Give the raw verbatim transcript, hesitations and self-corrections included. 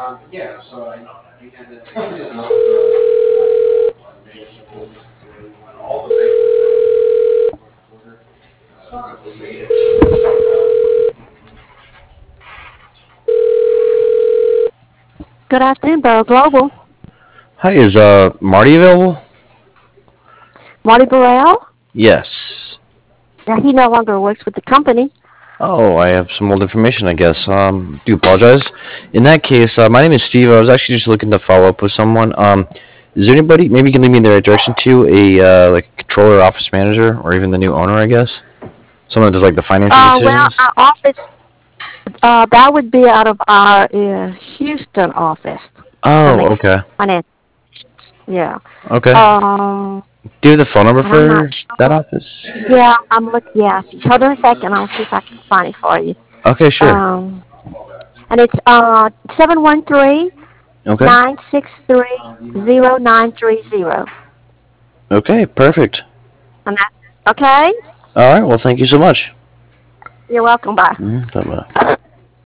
Good afternoon, Bell Global. Hi, is uh Marty available? Marty Burrell? Yes. Yeah, he no longer works with the company. Oh, I have some old information, I guess. Um, do apologize. In that case, uh, my name is Steve. I was actually just looking to follow up with someone. Um, is there anybody? Maybe you can lead me in the right direction to a uh, like controller, office manager, or even the new owner, I guess. Someone that does like the financial Uh, well, decisions. our office, uh, that would be out of our uh, Houston office. That Oh, makes okay, finance. Yeah. okay. Um, Do you have the phone number and I'm not for that sure. office? Yeah, I'm looking. Yeah, hold on a second. I'll see if I can find it for you. Okay, sure. Um, and it's uh seven one three Okay. nine six three zero nine three zero. Okay, perfect. And that's okay. All right. Well, thank you so much. You're welcome. Bye. Mhm, bye-bye.